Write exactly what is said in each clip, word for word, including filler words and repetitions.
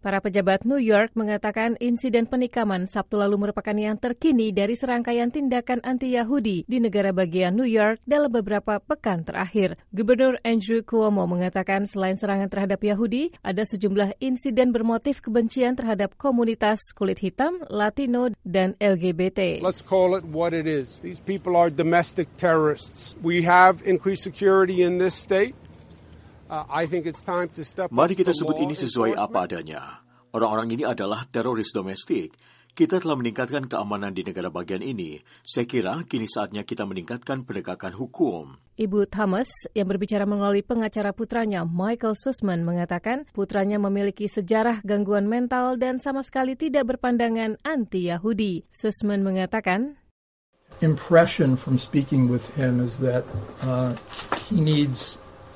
Para pejabat New York mengatakan insiden penikaman Sabtu lalu merupakan yang terkini dari serangkaian tindakan anti-Yahudi di negara bagian New York dalam beberapa pekan terakhir. Gubernur Andrew Cuomo mengatakan selain serangan terhadap Yahudi, ada sejumlah insiden bermotif kebencian terhadap komunitas kulit hitam, Latino, dan L G B T. Let's call it what it is. These people are domestic terrorists. We have increased security in this state. Uh, I think it's time to step up. Mari kita sebut ini sesuai apa adanya. Orang-orang ini adalah teroris domestik. Kita telah meningkatkan keamanan di negara bagian ini. Saya kira kini saatnya kita meningkatkan penegakan hukum. Ibu Thomas yang berbicara melalui pengacara putranya Michael Sussman mengatakan putranya memiliki sejarah gangguan mental dan sama sekali tidak berpandangan anti-Yahudi. Sussman mengatakan, impression from speaking with him is that uh, he needs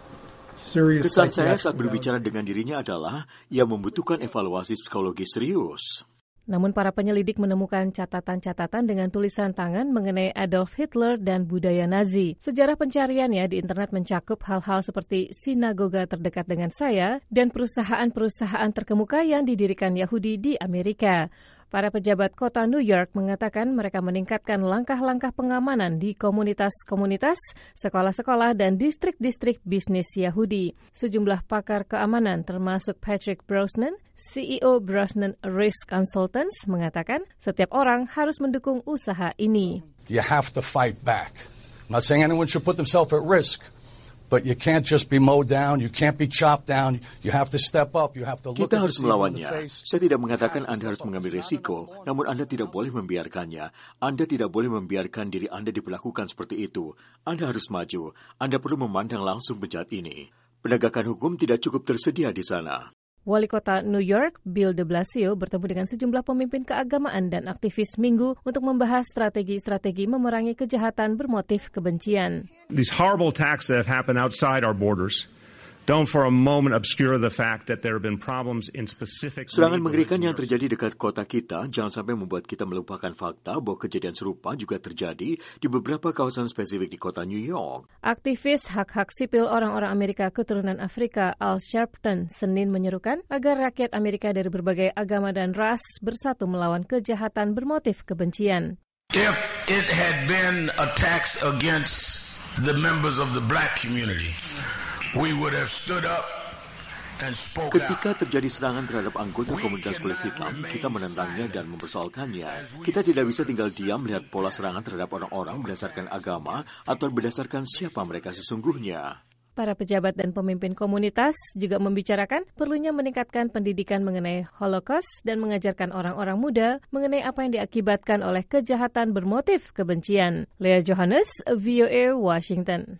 Kesan saya saat berbicara dengan dirinya adalah ia membutuhkan evaluasi psikologi serius. Namun para penyelidik menemukan catatan-catatan dengan tulisan tangan mengenai Adolf Hitler dan budaya Nazi. Sejarah pencariannya di internet mencakup hal-hal seperti sinagoga terdekat dengan saya dan perusahaan-perusahaan terkemuka yang didirikan Yahudi di Amerika. Para pejabat kota New York mengatakan mereka meningkatkan langkah-langkah pengamanan di komunitas-komunitas, sekolah-sekolah, dan distrik-distrik bisnis Yahudi. Sejumlah pakar keamanan termasuk Patrick Brosnan, C E O Brosnan Risk Consultants, mengatakan setiap orang harus mendukung usaha ini. You have to fight back. I'm not saying anyone should put themselves at risk. But you can't just be mowed down, you can't be chopped down, you have to step up, you have to look Kita at harus the in the melawannya. face. Saya tidak mengatakan Anda harus mengambil risiko, namun Anda tidak boleh membiarkannya. Anda tidak boleh membiarkan diri Anda diperlakukan seperti itu. Anda harus maju. Anda perlu memandang langsung penjahat ini. Penegakan hukum tidak cukup tersedia di sana. Wali kota New York, Bill de Blasio, bertemu dengan sejumlah pemimpin keagamaan dan aktivis Minggu untuk membahas strategi-strategi memerangi kejahatan bermotif kebencian. These horrible attacks that have happened outside our borders don't for a moment obscure the fact that there have been problems in specific... Serangan mengerikan yang terjadi dekat kota kita jangan sampai membuat kita melupakan fakta bahwa kejadian serupa juga terjadi di beberapa kawasan spesifik di kota New York. Aktivis hak-hak sipil orang-orang Amerika keturunan Afrika Al Sharpton Senin menyerukan agar rakyat Amerika dari berbagai agama dan ras bersatu melawan kejahatan bermotif kebencian. If it had been attacks against the members of the black community, we would have stood up and spoke out. Ketika terjadi serangan terhadap anggota komunitas kulit hitam, kita menentangnya dan mempersoalkannya. Kita tidak bisa tinggal diam melihat pola serangan terhadap orang-orang berdasarkan agama atau berdasarkan siapa mereka sesungguhnya. Para pejabat dan pemimpin komunitas juga membicarakan perlunya meningkatkan pendidikan mengenai Holocaust dan mengajarkan orang-orang muda mengenai apa yang diakibatkan oleh kejahatan bermotif kebencian. Leah Johannes, V O A, Washington.